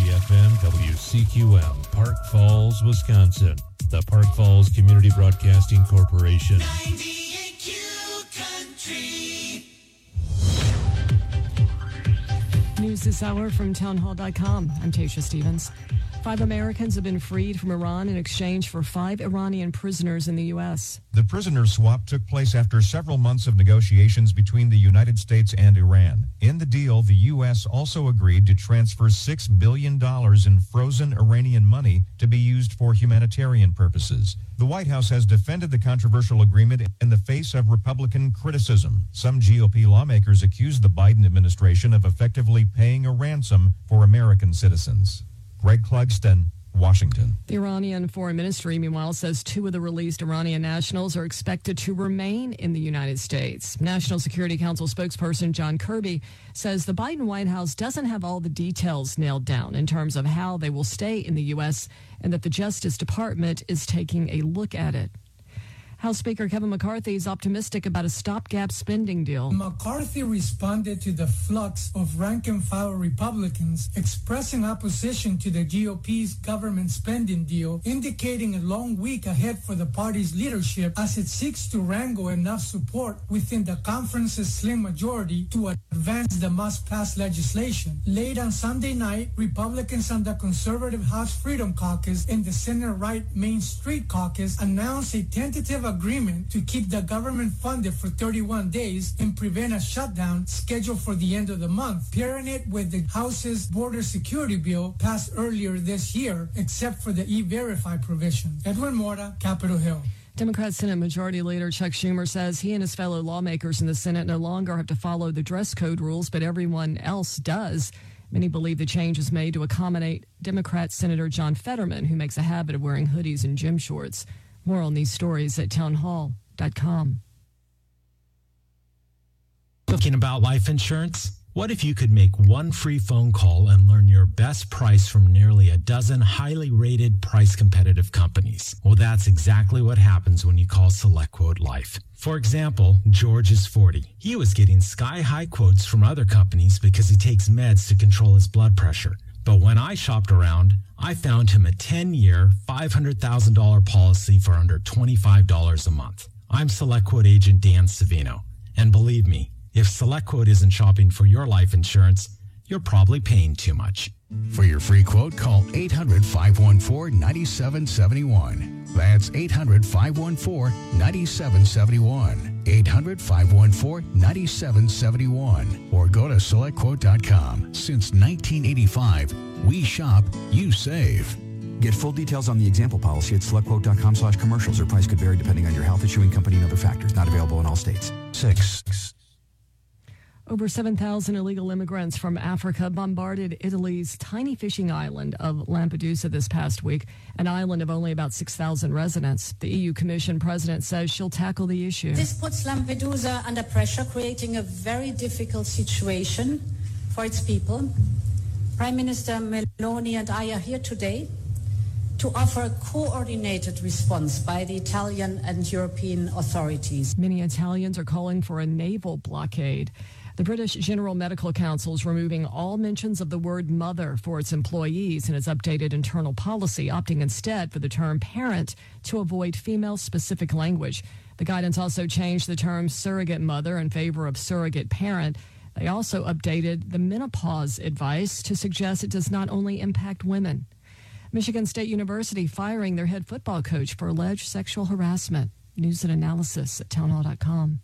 FM WCQM, Park Falls, Wisconsin. The Park Falls Community Broadcasting Corporation. 98Q Country. News this hour from townhall.com. I'm Tasha Stevens. 5 Americans have been freed from Iran in exchange for 5 Iranian prisoners in the U.S. The prisoner swap took place after several months of negotiations between the United States and Iran. In the deal, the U.S. also agreed to transfer $6 billion in frozen Iranian money to be used for humanitarian purposes. The White House has defended the controversial agreement in the face of Republican criticism. Some GOP lawmakers accused the Biden administration of effectively paying a ransom for American citizens. Greg Clugston, Washington. The Iranian Foreign Ministry, meanwhile, says 2 of the released Iranian nationals are expected to remain in the United States. National Security Council spokesperson John Kirby says the Biden White House doesn't have all the details nailed down in terms of how they will stay in the U.S. and that the Justice Department is taking a look at it. House Speaker Kevin McCarthy is optimistic about a stopgap spending deal. McCarthy responded to the flux of rank-and-file Republicans expressing opposition to the GOP's government spending deal, indicating a long week ahead for the party's leadership as it seeks to wrangle enough support within the conference's slim majority to advance the must-pass legislation. Late on Sunday night, Republicans on the conservative House Freedom Caucus and the center-right Main Street Caucus announced a tentative agreement to keep the government funded for 31 days and prevent a shutdown scheduled for the end of the month, pairing it with the House's border security bill passed earlier this year, except for the E-Verify provision. Edwin Mora, Capitol Hill. Democrat Senate Majority Leader Chuck Schumer says he and his fellow lawmakers in the Senate no longer have to follow the dress code rules, but everyone else does. Many believe the change is made to accommodate Democrat Senator John Fetterman, who makes a habit of wearing hoodies and gym shorts. More on these stories at townhall.com. Thinking about life insurance? What if you could make one free phone call and learn your best price from nearly a dozen highly rated, price-competitive companies? Well, that's exactly what happens when you call SelectQuote Life. For example, George is 40. He was getting sky-high quotes from other companies because he takes meds to control his blood pressure. But when I shopped around, I found him a 10-year, $500,000 policy for under $25 a month. I'm SelectQuote agent Dan Savino. And believe me, if SelectQuote isn't shopping for your life insurance, you're probably paying too much. For your free quote, call 800-514-9771. That's 800-514-9771. 800-514-9771. Or go to SelectQuote.com. Since 1985, we shop, you save. Get full details on the example policy at SelectQuote.com/commercials. Or price could vary depending on your health, issuing company, and other factors. Not available in all states. 6. Over 7,000 illegal immigrants from Africa bombarded Italy's tiny fishing island of Lampedusa this past week, an island of only about 6,000 residents. The EU Commission president says she'll tackle the issue. This puts Lampedusa under pressure, creating a very difficult situation for its people. Prime Minister Meloni and I are here today to offer a coordinated response by the Italian and European authorities. Many Italians are calling for a naval blockade. The British General Medical Council is removing all mentions of the word mother for its employees in its updated internal policy, opting instead for the term parent to avoid female-specific language. The guidance also changed the term surrogate mother in favor of surrogate parent. They also updated the menopause advice to suggest it does not only impact women. Michigan State University firing their head football coach for alleged sexual harassment. News and analysis at townhall.com.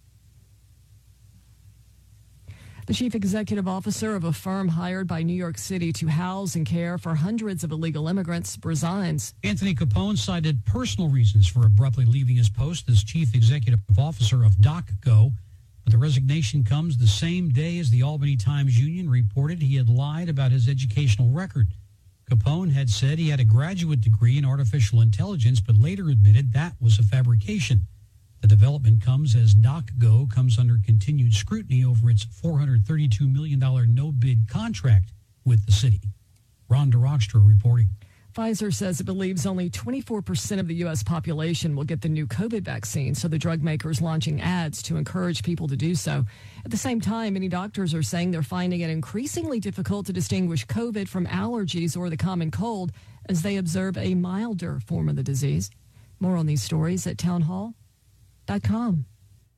The chief executive officer of a firm hired by New York City to house and care for hundreds of illegal immigrants resigns. Anthony Capone cited personal reasons for abruptly leaving his post as chief executive officer of DocGo. But the resignation comes the same day as the Albany Times-Union reported he had lied about his educational record. Capone had said he had a graduate degree in artificial intelligence, but later admitted that was a fabrication. The development comes as DocGo comes under continued scrutiny over its $432 million no-bid contract with the city. Rhonda Rockstra reporting. Pfizer says it believes only 24% of the U.S. population will get the new COVID vaccine, so the drug maker is launching ads to encourage people to do so. At the same time, many doctors are saying they're finding it increasingly difficult to distinguish COVID from allergies or the common cold as they observe a milder form of the disease. More on these stories at townhall.com.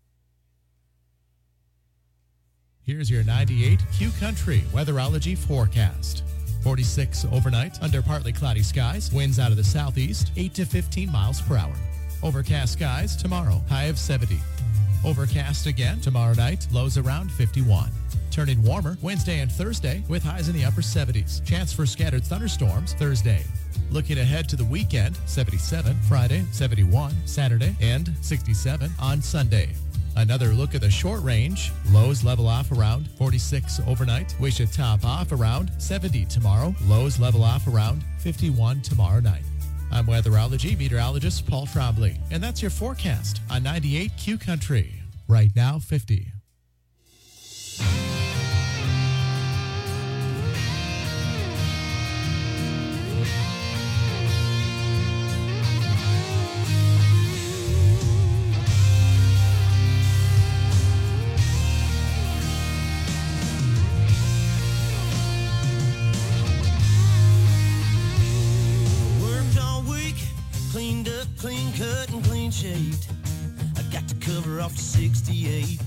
Here's your 98 Q Country weatherology forecast. 46 overnight under partly cloudy skies. Winds out of the southeast, 8 to 15 miles per hour. Overcast skies tomorrow, high of 70. Overcast again tomorrow night, lows around 51. Turning warmer Wednesday and Thursday with highs in the upper 70s. Chance for scattered thunderstorms Thursday. Looking ahead to the weekend, 77 Friday, 71 Saturday, and 67 on Sunday. Another look at the short range. Lows level off around 46 overnight. We should top off around 70 tomorrow. Lows level off around 51 tomorrow night. I'm weatherology meteorologist Paul Trombley, and that's your forecast on 98 Q Country. Right now, 50. Clean cut and clean shaved. I got to cover off the 68.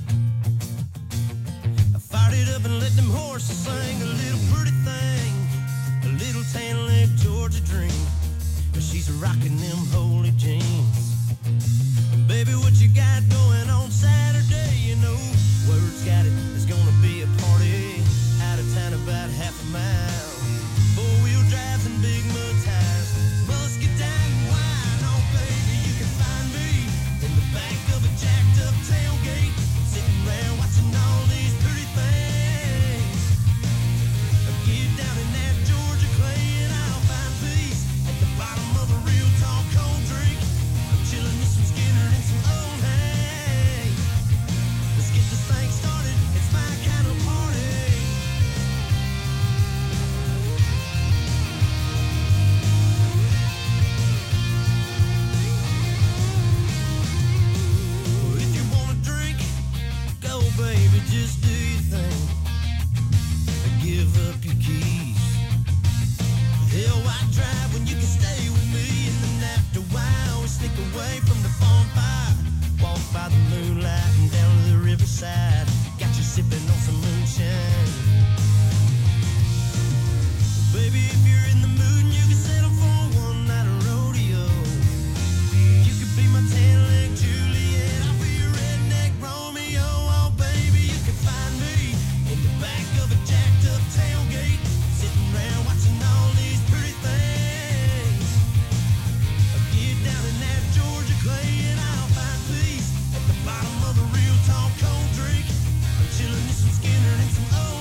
I fired it up and let them horses sing a little pretty thing, a little tan leg Georgia dream. But she's rocking them holy jeans. And baby, what you got going on Saturday? You know, word's got it. There's gonna be a party out of town about half a mile. Four-wheel drives and big mud tires. Bus get down. Tailgate, sitting around watching all these pretty things. Get down in that Georgia clay and I'll find peace at the bottom of a real tall cold drink. I'm chilling with some Skinner and some old hay. Let's get this thing started, it's my kind of party. Baby, just do your thing. Give up your keys. Hell, why drive when you can stay with me? And then after a while, we sneak away from the bonfire. Walk by the moonlight and down to the riverside. Got you sipping on some moonshine. Baby, if you're in the mood, you can settle for one night of rodeo. You could be my tan leg Juliet. I'll be your redneck Romeo. Find me in the back of a jacked up tailgate, sitting around watching all these pretty things. Get down in that Georgia clay and I'll find peace at the bottom of a real tall cold drink. I'm chilling with some Skinner and some old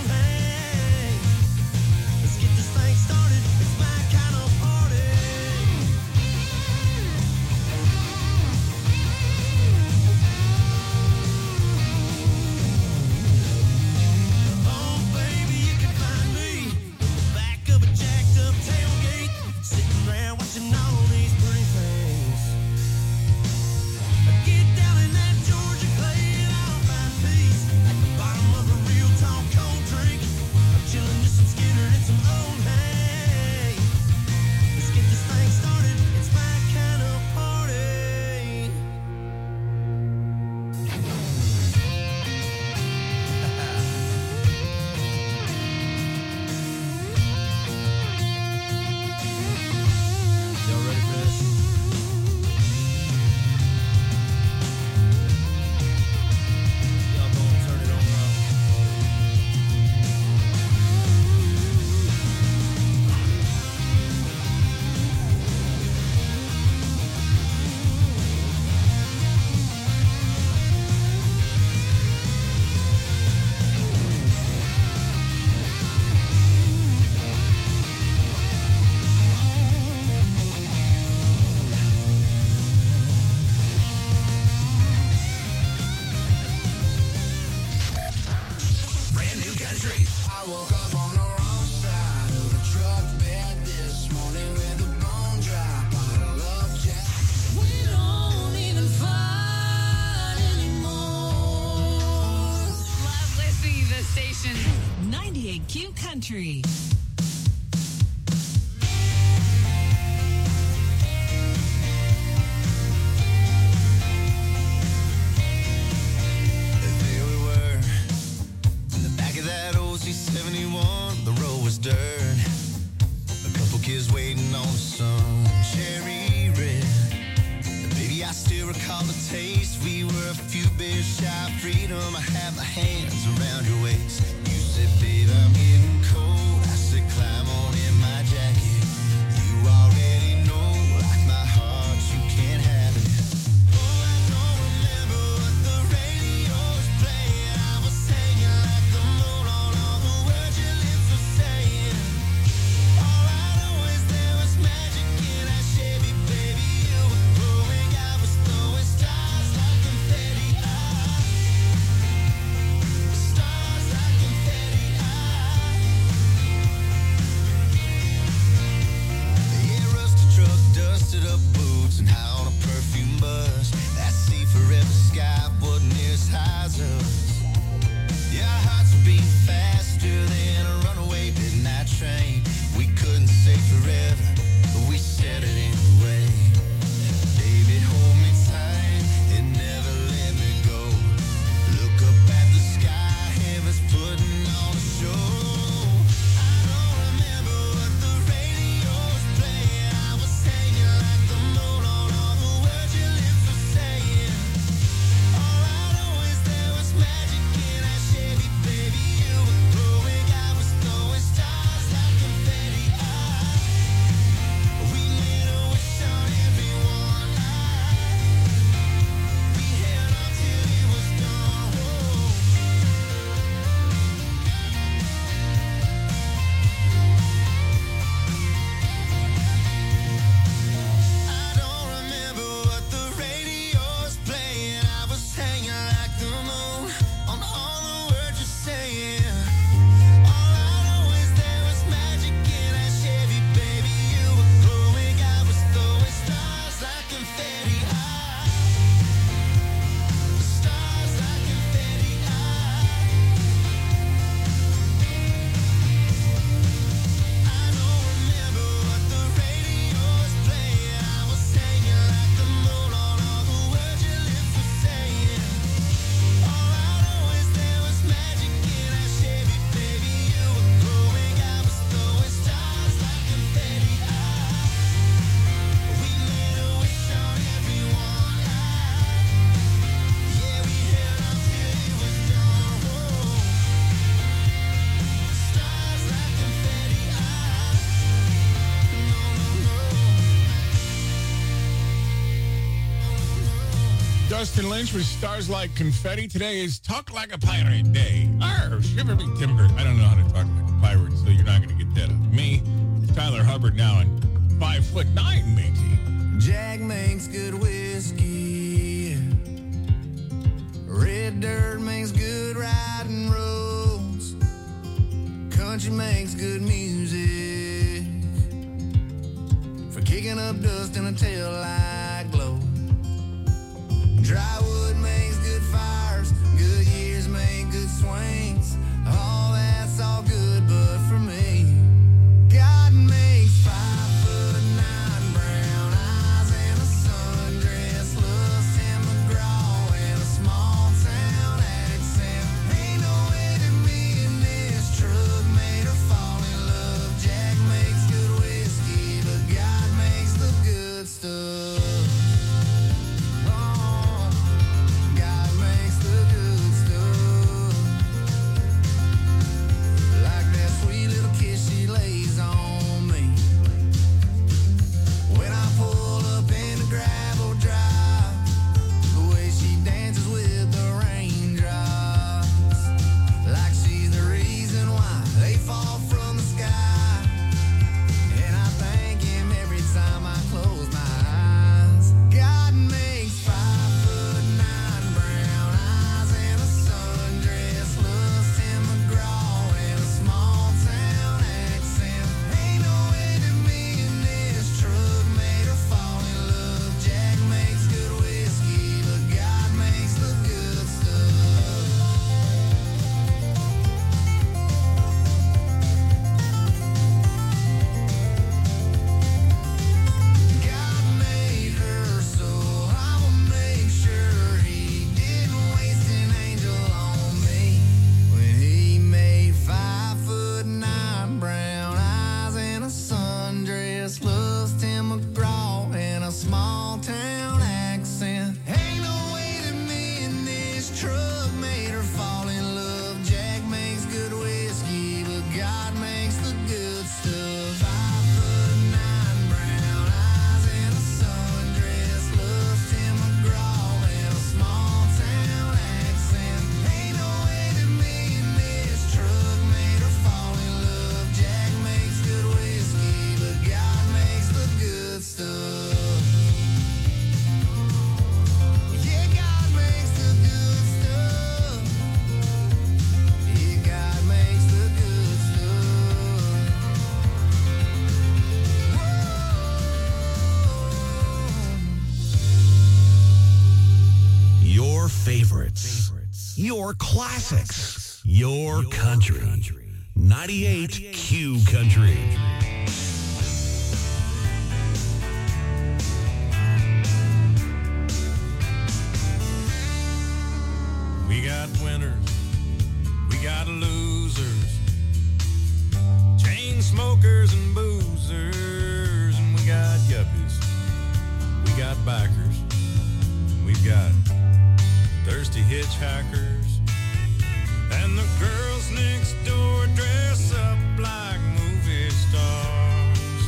is waiting on the sun. Cherry red. Baby, I still recall the taste. We were a few beers shy of freedom. I had my hands around your waist. You said, babe, I'm getting cold. I said, climb on in my jacket. You already know, like my heart, you can't have it. Oh, I don't remember what the radio was playing. I was hanging like the moon on all the words your lips were saying. All I know is there was magic in that Chevy, baby. You were glowing, I was throwing stars like confetti. Stars like confetti. Yeah, rusty truck, dusted up boots, and high on a perfume bus. That sea forever sky wasn't near as high as us. Yeah, our hearts were beating faster than a runaway midnight train. We couldn't say forever, but we said it anyway. Baby, hold me tight and never let me go. Look up at the sky, heaven's putting on a show. I don't remember what the radio was playing. I was hanging like the moon on all the words your lips were saying. All I know is there was magic in that Chevy, baby. You were glowing, I was throwing stars like confetti. We made a wish on everyone. We held on till it was gone. I don't remember what the radio was playing. I was hanging like the moon on all the words you're saying. All I know is there was magic in that Chevy, baby. You were glowing, I was throwing stars like confetti. Stars like confetti. I don't remember what the radio was playing. I was hanging like the moon on all the words your lips were saying. All I know is there was magic in that Chevy, baby. You were glowing, I was throwing stars like confetti. We made a wish on everyone. Yeah, we held on till it was gone. Stars like confetti. Dustin Lynch with Stars Like Confetti. Today is Talk Like a Pirate Day. Arr, shiver me timber. I don't know how to talk like a pirate, so you're not going to get that out of me. It's Tyler Hubbard now, and 5'9", matey. Jack makes good whiskey. Red dirt makes good riding roads. Country makes good music for kicking up dust in a tail light glow. Dry wood makes good fires. Good years make good swings. All that's all good, but for me, God makes 5'9" brown eyes and a sundress, lust and McGraw and a small town accent. Ain't no way that me and this truck made her fall in love. Jack makes good whiskey, but God makes the good stuff. favorites. Your classics. Your country. 98 Q Country. We got winners, we got losers, chain smokers and boozers, and we got yuppies, we got bikers, we've got thirsty hitchhikers, and the girls next door dress up like movie stars.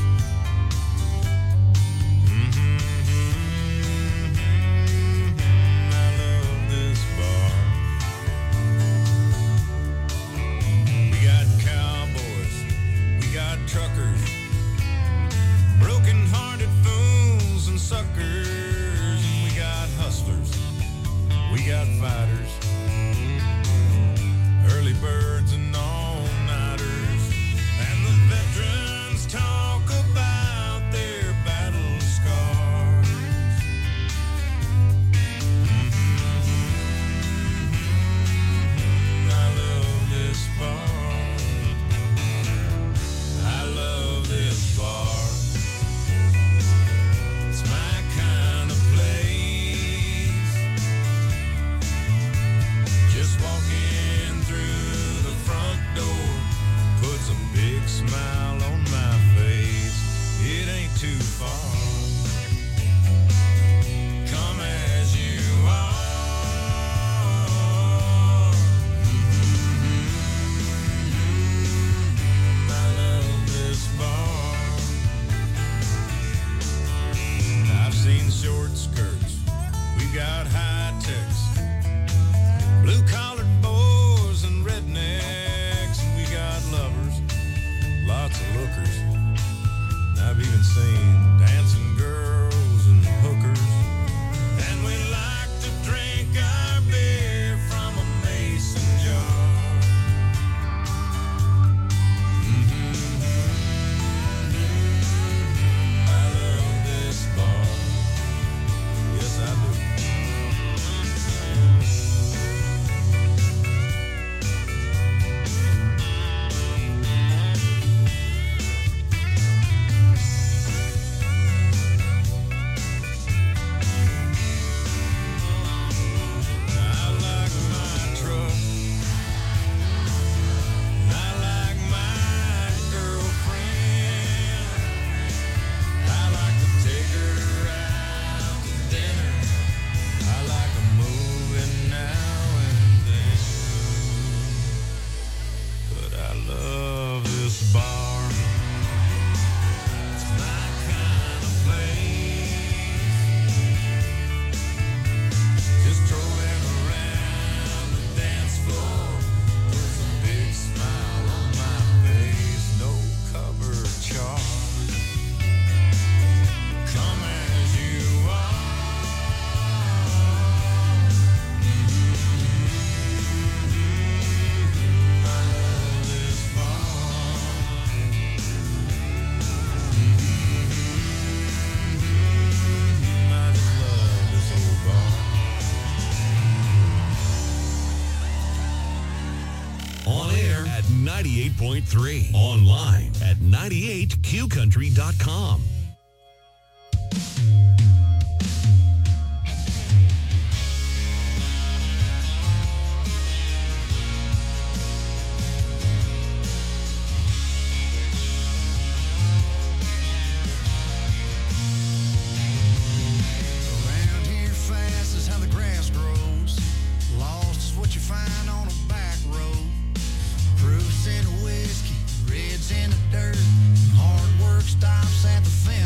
I love this bar. We got cowboys, we got truckers, broken-hearted fools and suckers, and we got hustlers, we got fighters, early birds and all-nighters, and the veterans talk about their battle scars. I love this bar. I love this bar. It's my kind of place. Just walking through the front door puts a big smile on my face. It ain't too far. Come as you are. I love this bar. I've seen short skirts. We've got high techs, blue-collared boys and rednecks, and we got lovers, lots of lookers. And I've even seen dancing girls and hookers. And we like to drink our beer from a mason jar. I love this bar. Yes, I do. I like my truck. I like my girlfriend. I like to take her out to dinner. I like a movie now and then. But I love this bar. It's my kind of place. Just strolling around the dance floor puts a big smile on my face. No cover charge. Come as you are. I love this bar. I just love this old bar. On air at 98.3. Online at 98qcountry.com. Around here fast is how the grass grows. Lost is what you find on a back road. Proofs in the whiskey, reds in the dirt. Hard work stops at the fence.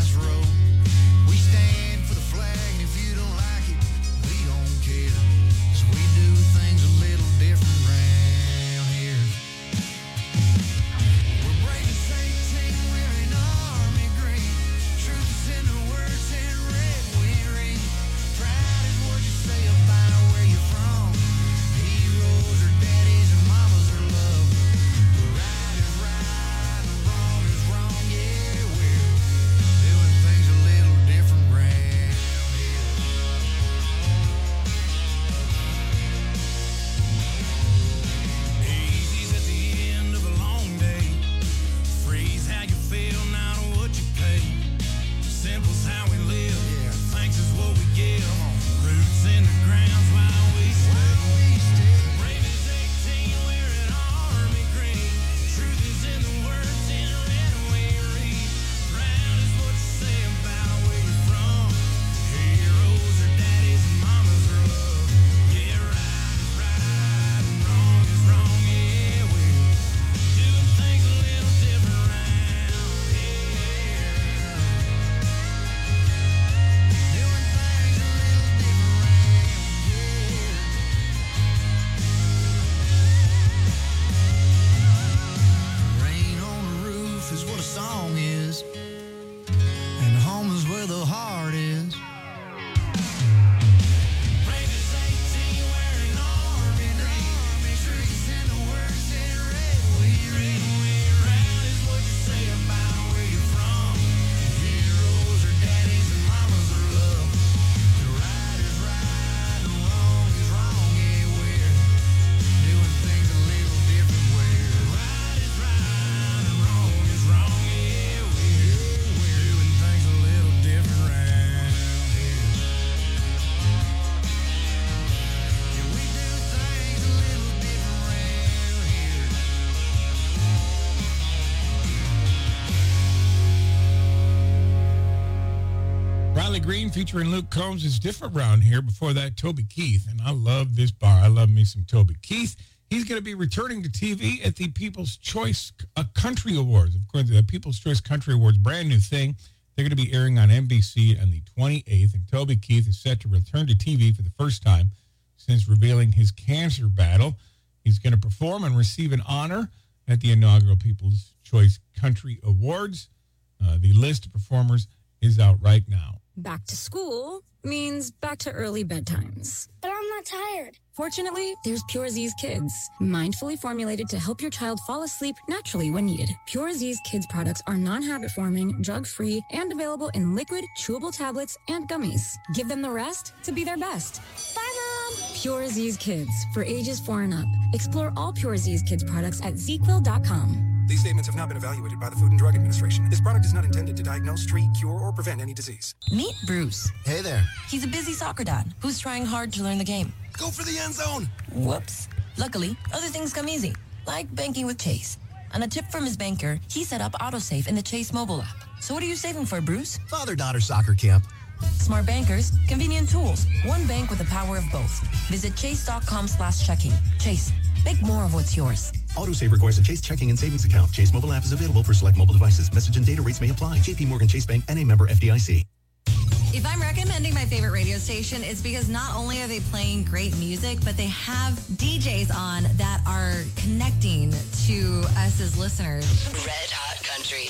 Riley Green featuring Luke Combs is different around here. Before that, Toby Keith. And I love this bar. I love me some Toby Keith. He's going to be returning to TV at the People's Choice Country Awards. Of course, the People's Choice Country Awards, brand new thing. They're going to be airing on NBC on the 28th. And Toby Keith is set to return to TV for the first time since revealing his cancer battle. He's going to perform and receive an honor at the inaugural People's Choice Country Awards. The list of performers is out right now. Back to school means back to early bedtimes. But I'm not tired. Fortunately, there's Pure Z's Kids, mindfully formulated to help your child fall asleep naturally when needed. Pure Z's Kids products are non-habit forming, drug-free, and available in liquid, chewable tablets, and gummies. Give them the rest to be their best. Bye, Mom! Pure Z's Kids, for ages 4 and up. Explore all Pure Z's Kids products at ZQuil.com. These statements have not been evaluated by the Food and Drug Administration. This product is not intended to diagnose, treat, cure, or prevent any disease. Meet Bruce. Hey there. He's a busy soccer dad who's trying hard to learn the game. Go for the end zone. Whoops. Luckily, other things come easy, like banking with Chase. On a tip from his banker, he set up AutoSave in the Chase mobile app. So what are you saving for, Bruce? Father-daughter soccer camp. Smart bankers, convenient tools. One bank with the power of both. Visit chase.com/checking. Chase, make more of what's yours. AutoSave requires a Chase checking and savings account. Chase mobile app is available for select mobile devices. Message and data rates may apply. JP Morgan Chase Bank and a member FDIC. If I'm recommending my favorite radio station, it's because not only are they playing great music, but they have DJs on that are connecting to us as listeners. Red Hot Country.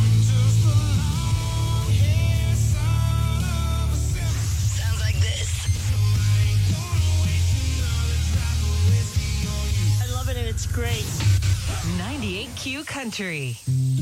Sounds like this. I love it and it's great. 98Q Country.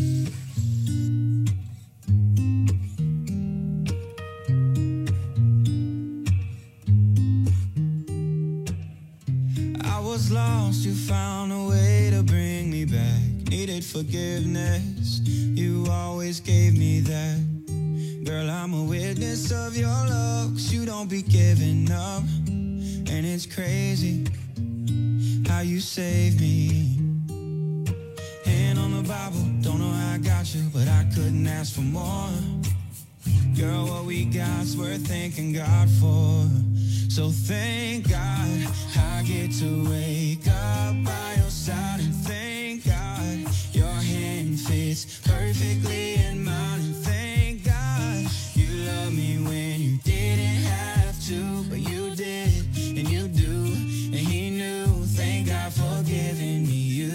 Was lost, you found a way to bring me back. Needed forgiveness, you always gave me that. Girl, I'm a witness of your love, 'cause you don't be giving up. And it's crazy how you saved me. Hand on the Bible, don't know how I got you, but I couldn't ask for more. Girl, what we got's worth thanking God for. So thank God I get to wake up by your side, and thank God your hand fits perfectly in mine, and thank God you love me when you didn't have to, but you did, and you do, and he knew. Thank God for giving me you.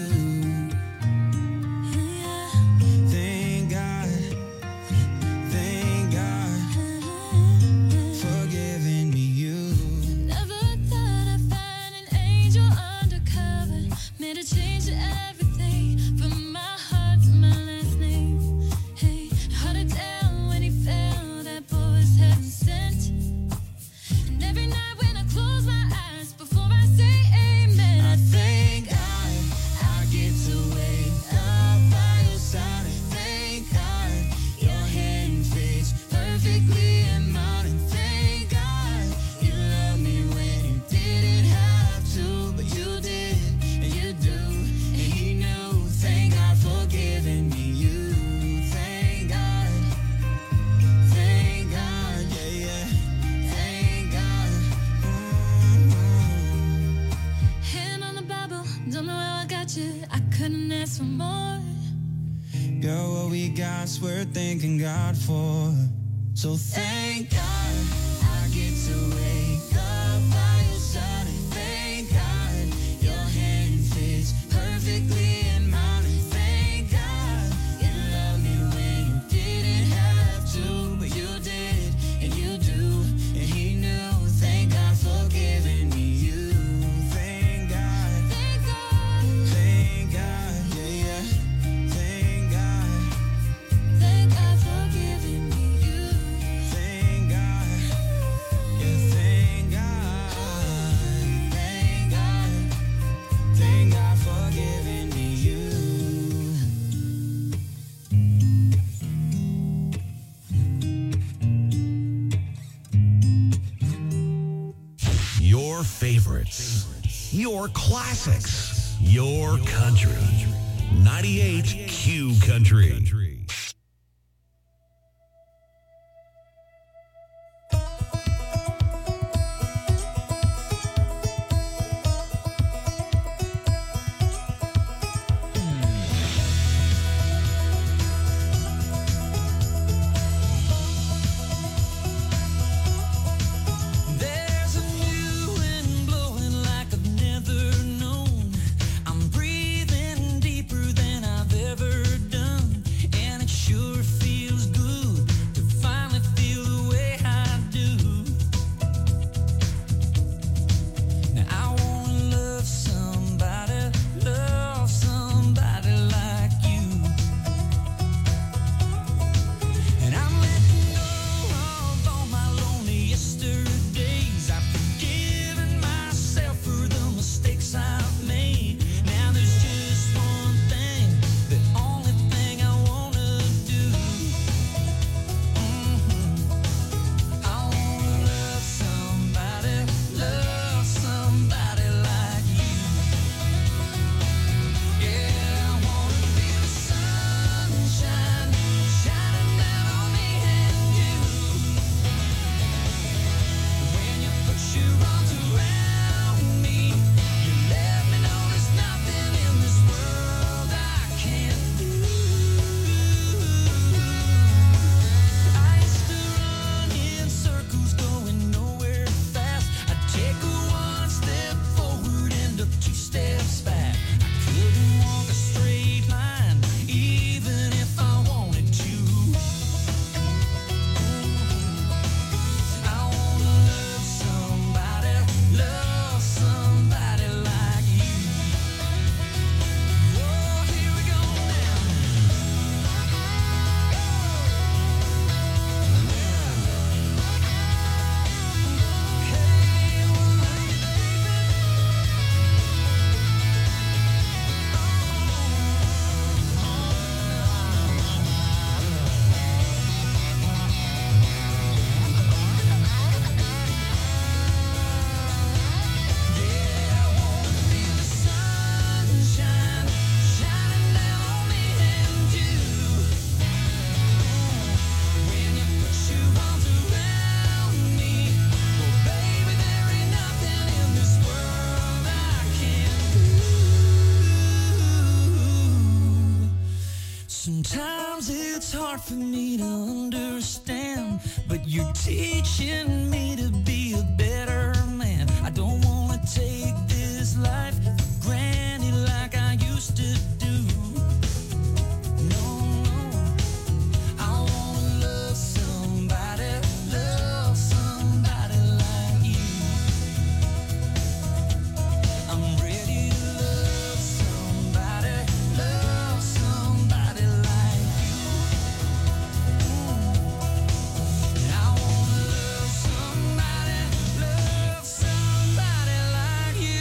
Thank God, thank God for giving me you. Made a change to everything, from my heart to my last name. Hey, hard to tell when he fell, that boy was heaven sent. And every night when I close my eyes, before I say amen, I thank God I get to wake up by your side. And thank God your hand fits perfectly in mine. And thank God you love me when you didn't have to, but you did. I couldn't ask for more. Girl, what we got's worth thanking God for. So thank God I get to wake up by your side, and thank God your hand fits perfectly in mine, and thank God you love me when you didn't have to, but you did, and you do, and he knew. Thank God for giving me you. Thank God, thank God, thank God, yeah, yeah. Thank God, thank God for giving me you. Thank God, yeah, thank God, thank God, thank God for giving me you. Your favorites, your classics, your country. 98Q Country. for me to understand, but you're teaching me to be a better man. I don't want to take this life for granted like I used to do. No, I want to love somebody like you. I'm ready to love somebody like you. I want to love somebody like you.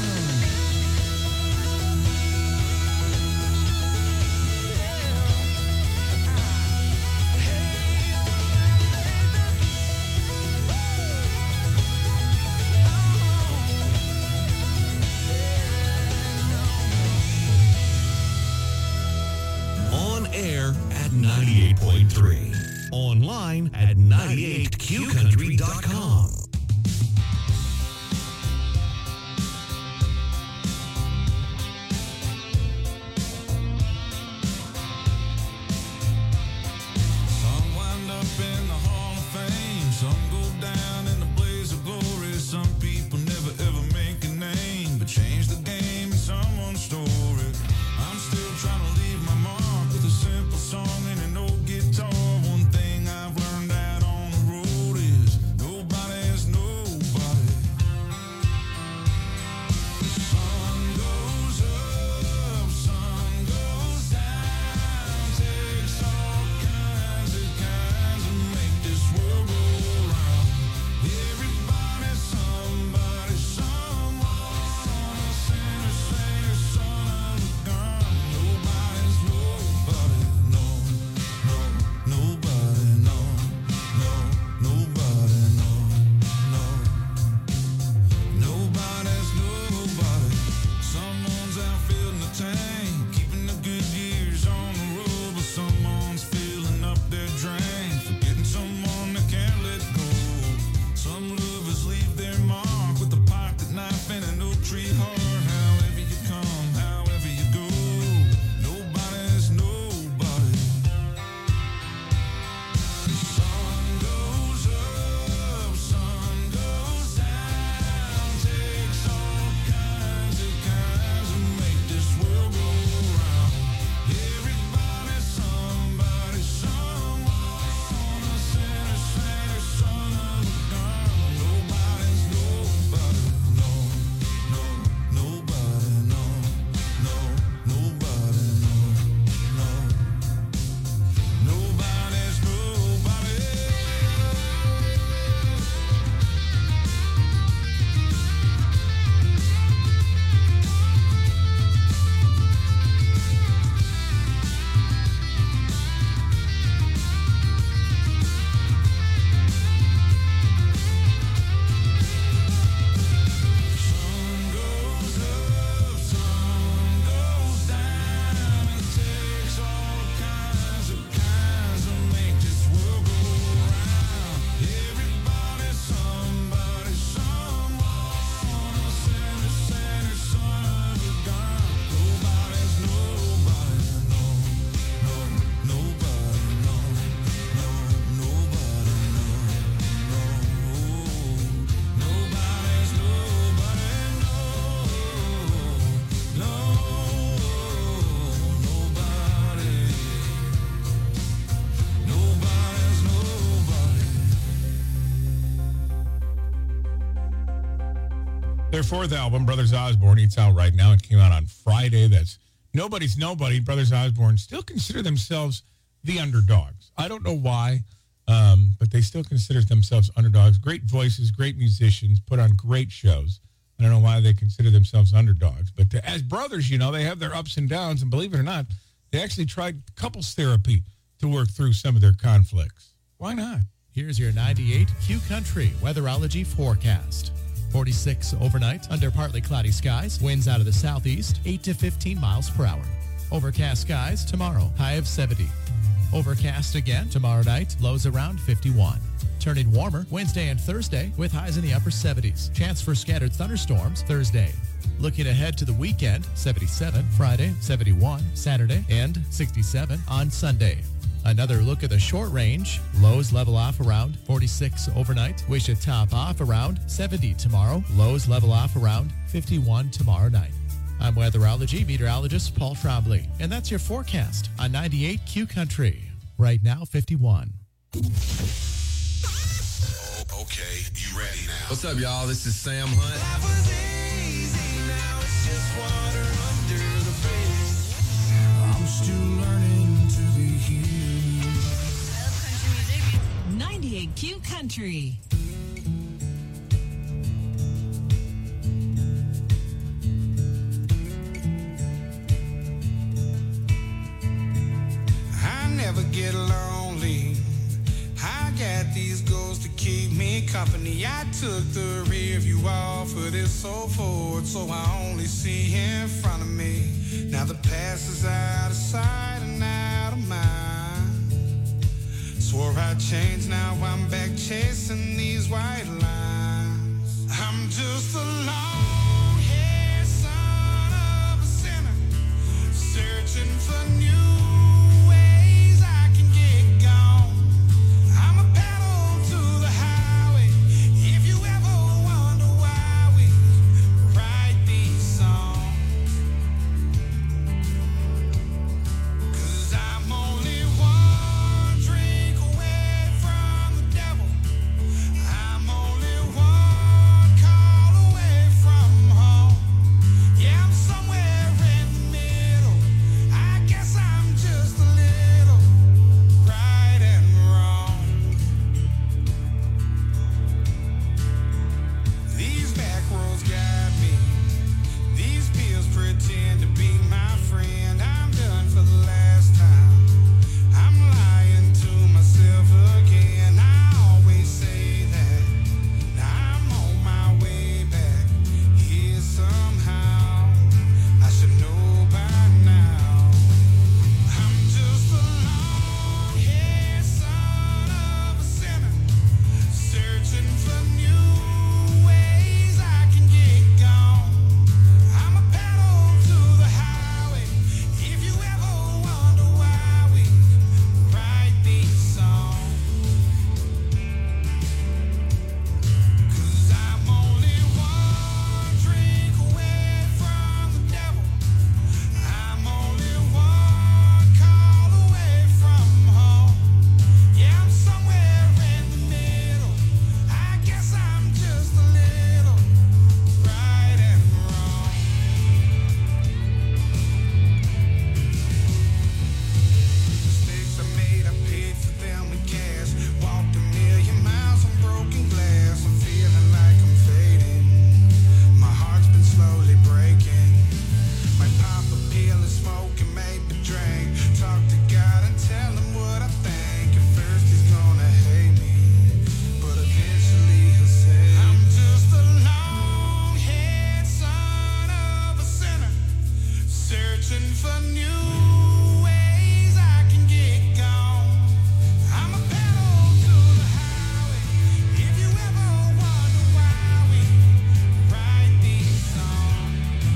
On air at 98.3. Online at 98qcountry.com. Some wind up in the Hall of Fame, some go down in the blaze of glory. Some people never ever make a name, but change the game in someone's story. I'm still trying to leave my mark with a simple song and an old guitar. One thing I've learned out on the road is nobody is nobody. The sun goes up, sun goes down, takes all kinds to make this world go round. Everybody's somebody, someone, a sinner, saint, son of a gun. Nobody's nobody, no, nobody, no, nobody, no. Nobody's nobody. Someone's out filling the tank, keeping the good years on the road, but someone's filling up their drain, forgetting someone that can't let go. Some lovers leave their mark with a pocket knife and an oak tree heart. However you come, however you go, nobody's nobody. The sun goes up, sun goes down, takes all kinds to make this world go round. Everybody's somebody, someone, a sinner, saint, son of a gun. Nobody's nobody, no, nobody, no, nobody, no. Nobody's nobody. Sun goes up, sun goes down, it takes all kinds to make this world go round. Everybody's somebody, someone, a sinner, saint, son of a gun. Nobody's nobody, no, nobody, no, nobody, no, nobody's nobody, no, nobody, nobody's nobody. Their fourth album, Brothers Osborne, it's out right now. It came out on Friday. That's Nobody's Nobody. Brothers Osborne still consider themselves the underdogs. I don't know why, but they still consider themselves underdogs. Great voices, great musicians, put on great shows. I don't know why they consider themselves underdogs. But as brothers, you know, they have their ups and downs. And believe it or not, they actually tried couples therapy to work through some of their conflicts. Why not? Here's your 98 Q Country weatherology forecast. 46 overnight under partly cloudy skies. Winds out of the southeast, 8 to 15 miles per hour. Overcast skies tomorrow, high of 70. Overcast again tomorrow night, lows around 51. Turning warmer Wednesday and Thursday with highs in the upper 70s. Chance for scattered thunderstorms Thursday. Looking ahead to the weekend, 77 Friday, 71 Saturday, and 67 on Sunday. Another look at the short range. Lows level off around 46 overnight. We should top off around 70 tomorrow. Lows level off around 51 tomorrow night. I'm weatherology meteorologist Paul Trombley, and that's your forecast on 98 Q Country. Right now, 51. Okay, you ready now? What's up, y'all? This is Sam Hunt. I'm still learning to be here. I love country music. 98 Q Country. I never get lonely. I got these goals to keep me company. I took the rear view off of this so forward, so I only see in front of me. Now the past is out of sight and out of mind. Swore I'd change, now I'm back chasing these white lines. I'm just a long-haired son of a sinner, searching for new ways I can get gone. I'm a pedal to the highway. If you ever wonder why we write these songs, 'cause I'm only one drink away from the devil. I'm only one call away from home. Yeah, I'm somewhere in the middle. I guess I'm just a little right and wrong. These back roads got me. These pills pretend to be my friend. I'm done for the last time. I'm lying to myself again. I always say that. Now I'm on my way back here somehow. I should know by now. I'm just a long-haired son of a sinner, searching for new ways I can get gone. I'm a pedal to the highway. If you ever wonder why we write these songs, 'cause I'm only one drink away from the devil. I'm only one call away from home. Yeah, I'm somewhere in the middle. I guess I'm just a little right and wrong. Mistakes I made, I paid for them with cash. Walked a million miles on broken glass. I'm feeling like I'm fading. My heart's been slowly breaking. Might pop a pill and smoke and maybe drink. Talk to God and tell him what I think. At first he's gonna hate me, but eventually he'll say, I'm just a long-haired son of a sinner, searching for new ways I can get gone. I'm a pedal to the highway. If you ever wonder why we write these songs,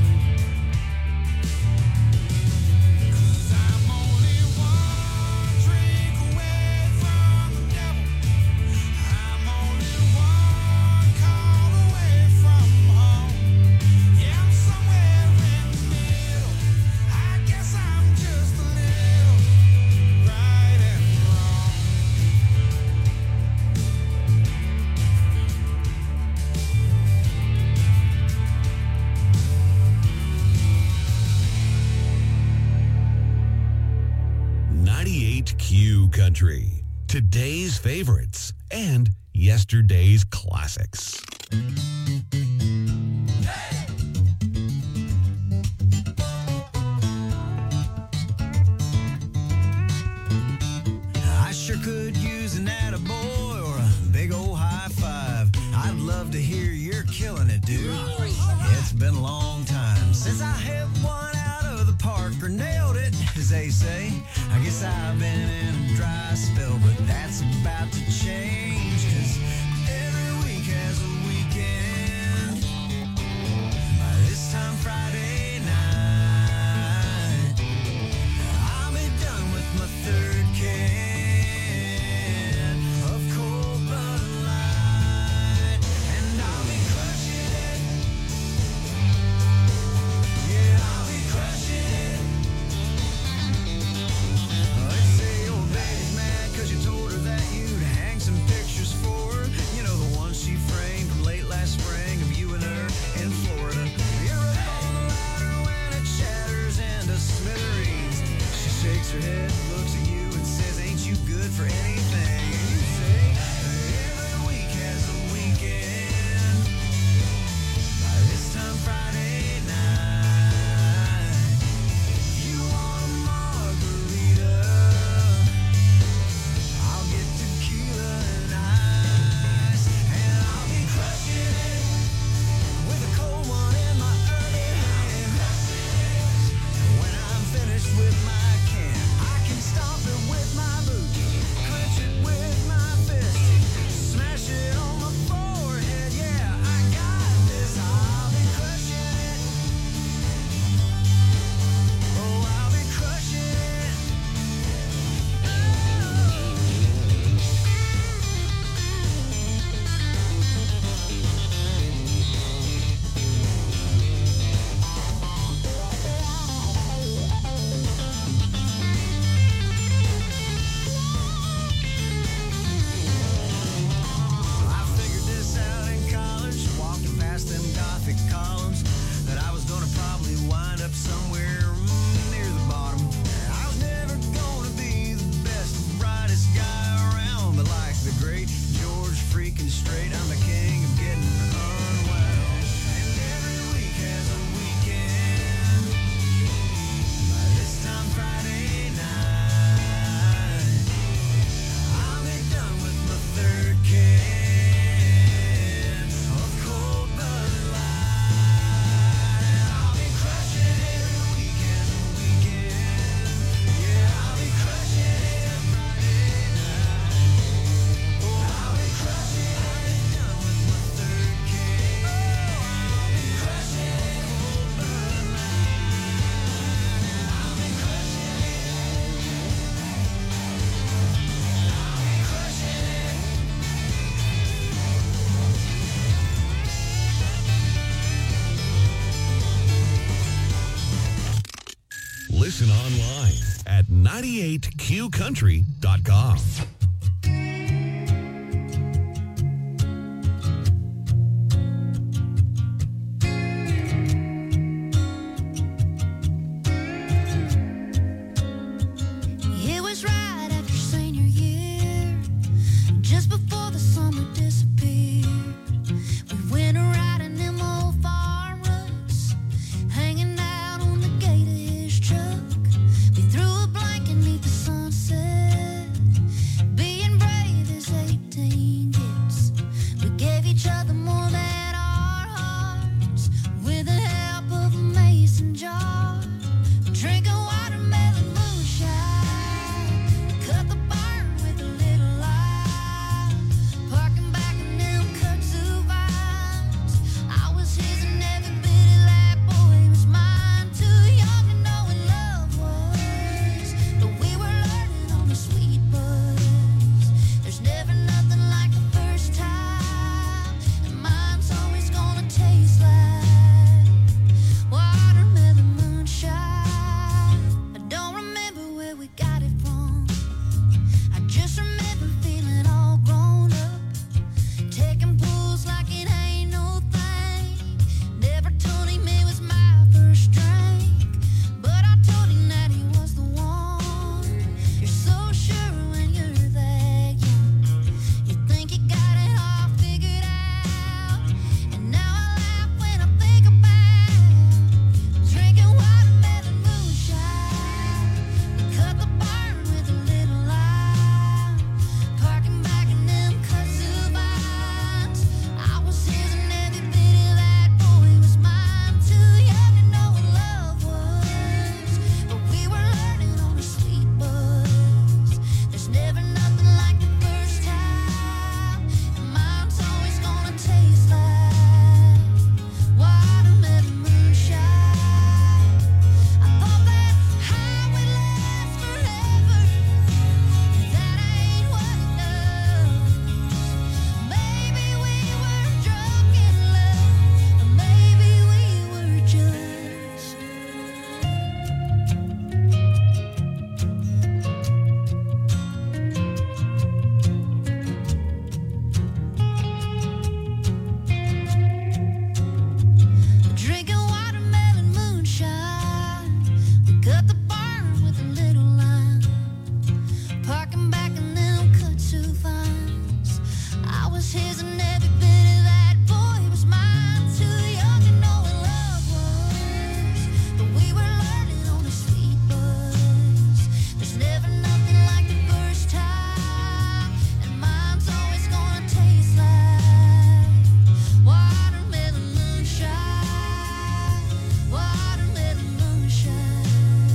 'cause I'm only one drink away from the devil. I'm only one call away from home. Yeah, I'm somewhere in the middle. I guess I'm just a little right and wrong. Q Country. Today's favorites and yesterday's classics. I sure could use an attaboy or a big old high five. I'd love to hear you're killing it, dude. It's been a long time since I hit one out of the park or nailed it, as they say. I guess I've been in a dry spell, but that's about to change, 'cause every week has a weekend. By this time Friday night, I'll be done with my third can. thinking straight. I'm the king of getting unwell. And every week has a weekend. By this time Friday night, I'll be done with my third can of cold Bud Light. And I'll be crushing every weekend. Yeah, I'll be crushing it Friday night. Oh, I'll be crushing it, done with my third can. Oh, I'll be crushing it, cold Bud Light. And I'll be crushing it. I'll be crushing it. Listen online at 98qcountry.com. It was right after senior year, just before the summer disappeared. We went riding them old farm ruts, hanging out on the gate of his truck. We threw a blanket 'neath the sunset, being brave as 18 gets. We gave each other more than our hearts, with the help of a mason jar. Drinking watermelon moonshine, cut the barn with a little light, parking back in them kudzu vines. I was his and every bit of that boy was mine. Too young to know what love was, but we were learning on the sweet buzz. There's never nothing like the first time, and mine's always gonna taste like watermelon moonshine. I don't remember where we got it from. I just remember feeling all grown up, taking pulls like it ain't no thing. Never told him it was my first drink, but I told him that he was the one. You're so sure when you're that young, you think you got it all figured out. And now I laugh when I think about drinking watermelon moonshine. We cut the barn with a little light, parking back in them kudzu vines. I was his and every bit of that boy was mine. Too young to know what love was, but we were learning on a sweet buzz. There's never nothing like the first time, and mine's always gonna taste like watermelon moonshine. I thought that high would last forever, that ain't what it does. Maybe we were drunk in love, or maybe we were just drinking watermelon moonshine. We cut the barn with a little line, parking back in them kudzu vines. I was his and every bit of that boy was mine. Too young to know what love was, but we were learning on a sweet buzz. There's never nothing like the first time, and mine's always gonna taste like watermelon moonshine. Watermelon moonshine.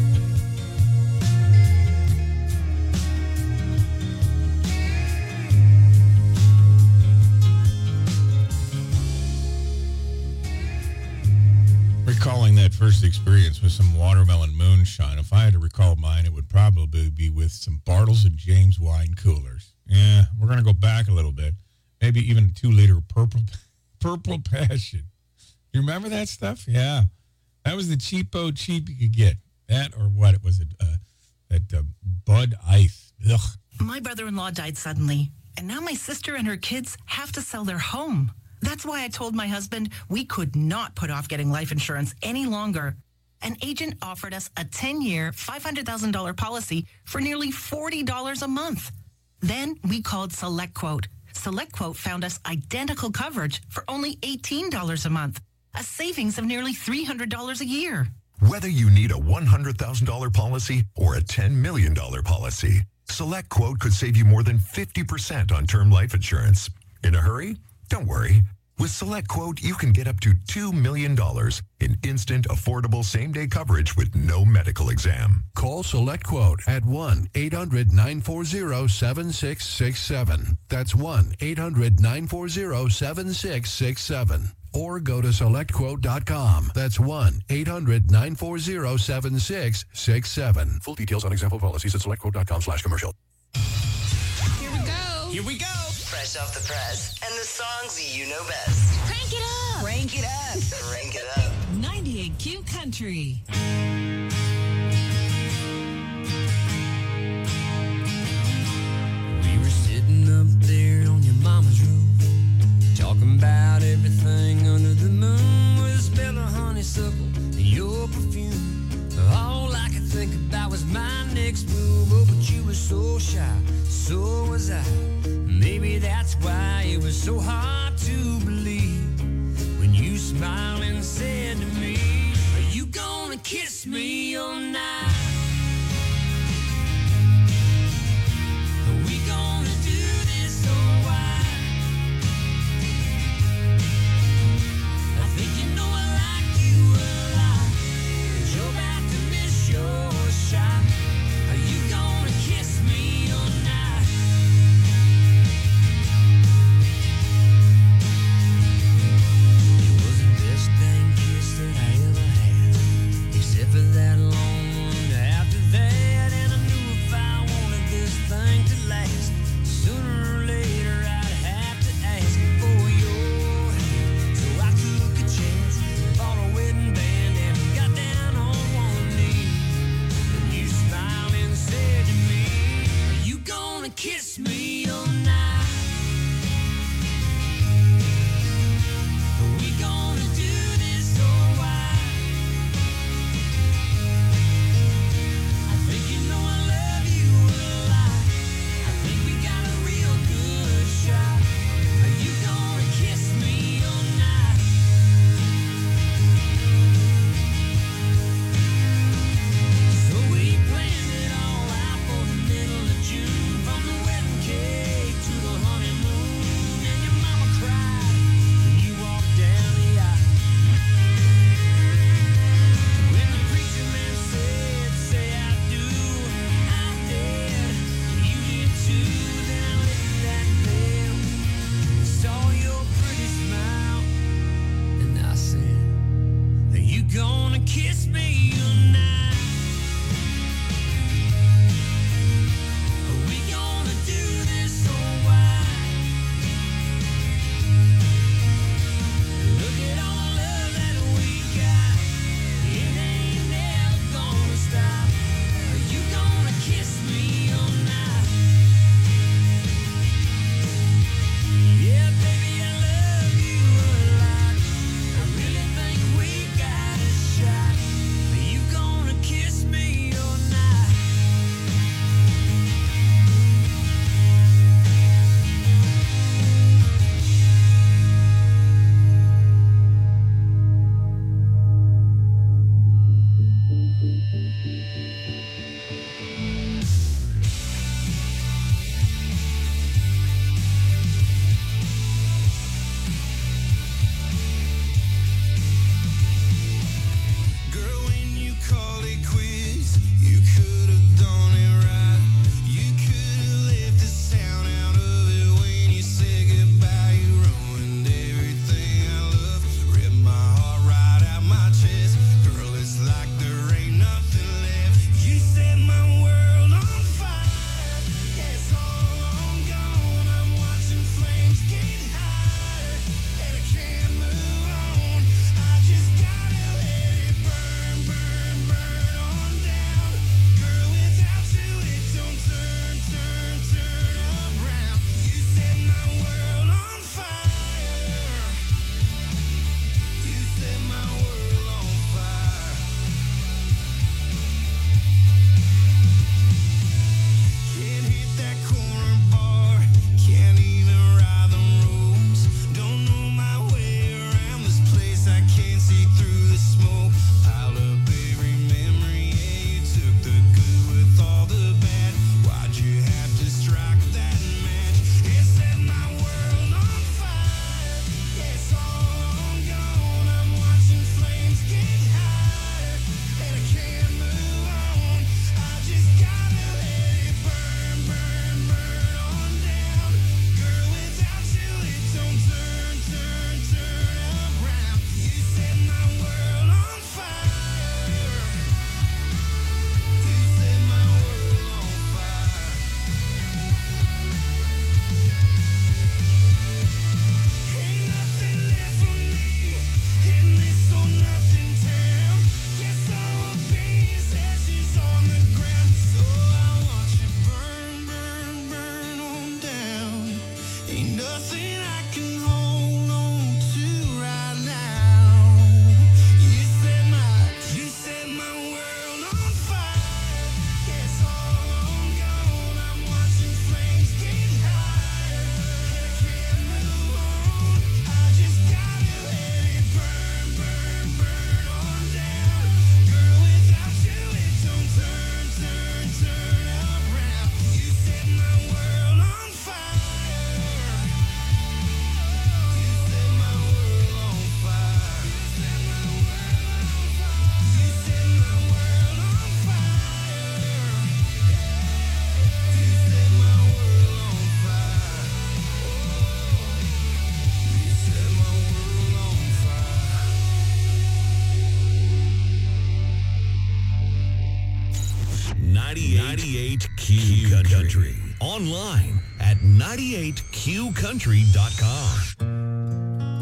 Recalling that first experience with some watermelon moonshine, if I had to recall mine, it would probably be with some Bartles and James wine coolers. Yeah, we're going to go back a little bit. Maybe even a 2-liter purple passion. You remember that stuff? Yeah. That was the cheapo cheap you could get. That or what? It was that Bud Ice. Ugh. My brother-in-law died suddenly, and now my sister and her kids have to sell their home. That's why I told my husband we could not put off getting life insurance any longer. An agent offered us a 10-year, $500,000 policy for nearly $40 a month. Then we called SelectQuote. SelectQuote found us identical coverage for only $18 a month, a savings of nearly $300 a year. Whether you need a $100,000 policy or a $10 million policy, SelectQuote could save you more than 50% on term life insurance. In a hurry? Don't worry. With SelectQuote, you can get up to $2 million in instant, affordable same-day coverage with no medical exam. Call SelectQuote at 1-800-940-7667. That's 1-800-940-7667. Or go to SelectQuote.com. That's 1-800-940-7667. Full details on example policies at SelectQuote.com/commercial. Here we go. Here we go. Fresh off the press. And the songs you know best. Crank it up. Crank it up. Crank it up. 98Q Country. We were sitting up there on your mama's roof, talking about everything under the moon with a smell of honeysuckle and your perfume. All I could think about was my next move. Oh, but you were so shy, so was I. Maybe that's why it was so hard to believe when you smiled and said to me, are you gonna kiss me all night? Are we gonna do this or why? I think you know I like you a lot, 'cause you're about to miss your shot. Are you gonna kiss me all night? It was the best dang kiss that I ever had, except for that long one Ain't nothing I can hold on to right now. You set my world on fire. It's all on gone. I'm watching flames get higher. I can't move on. I just gotta let it burn, burn, burn on down. Girl, without you it don't turn, turn, turn around. You set my world on fire. You set my world on fire. You set my world on fire. You set my world on fire. You set my world on fire. 98 Q Country. Online at 98QCountry.com.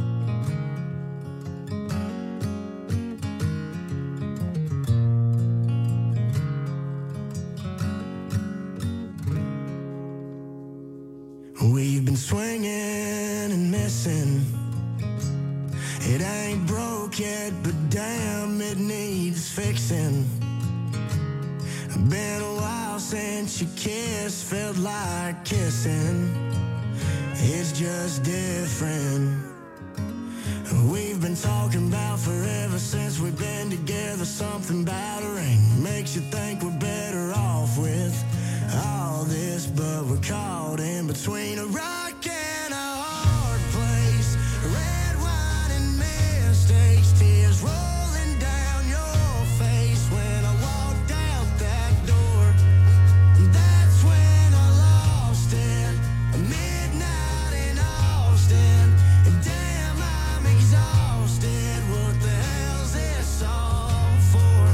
We've been swinging and missing. It ain't broke yet, but damn, it needs fixing. Been a while since you kissed, felt like kissing. It's just different. We've been talking about forever since we've been together. Something about a ring makes you think we're better off with all this, but we're caught in between a rock and a hard place. Red wine and mistakes, tears rolling down your face when I walked out that door. That's when I lost it. Midnight in Austin, and damn, I'm exhausted. What the hell's this all for?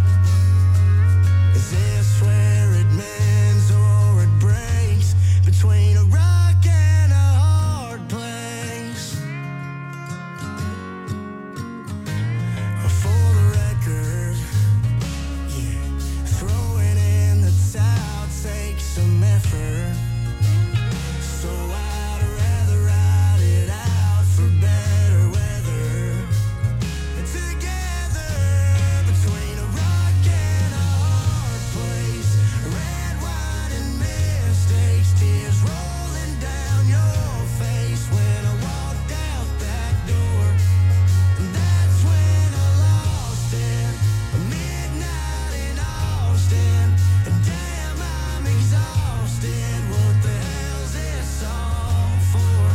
Is this where it mends or it breaks? Between a rock and a hard place. For the record, yeah, throwing in the towel takes some effort. So I'd rather ride it out for better weather. Together, between a rock and a hard place. Red wine and mistakes, tears rolling down your face when I walked out that door. That's when I lost it. Midnight in Austin, and damn, I'm exhausted. What the hell's this all for?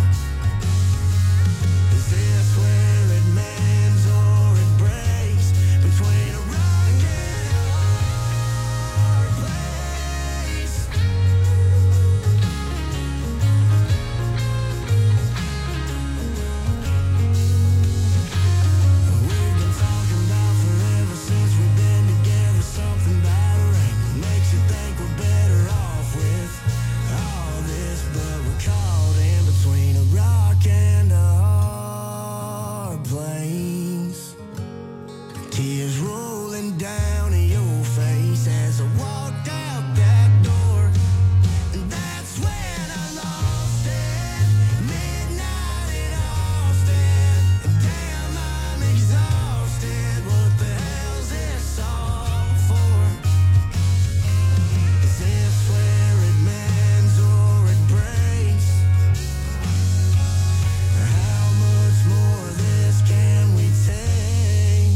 Is this where it mends or it breaks? Between a rock and a hard place. We've been talking about forever since we've been together. Something about a ring makes you think we're better off with all this, but we're caught in between a rock and a hard place. Tears rolling down your face as I walked out that door. And that's when I lost it. Midnight in Austin, and damn, I'm exhausted. What the hell's this all for? Is this where it mends or it breaks? How much more of this can we take?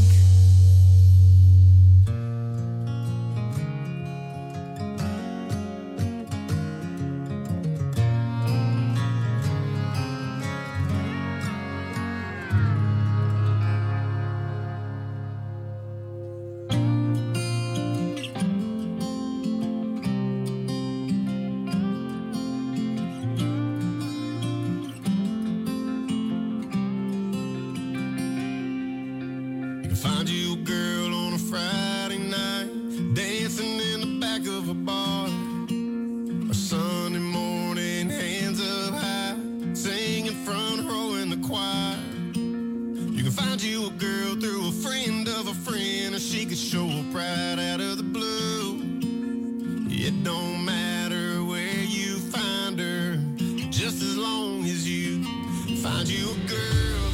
You can find you a girl on a Friday night, dancing in the back of a bar. Or Sunday morning, hands up high, singing front row in the choir. You can find you a girl through a friend of a friend, or she could show up right out of the blue. It don't matter where you find her, just as long as please you. Find you a girl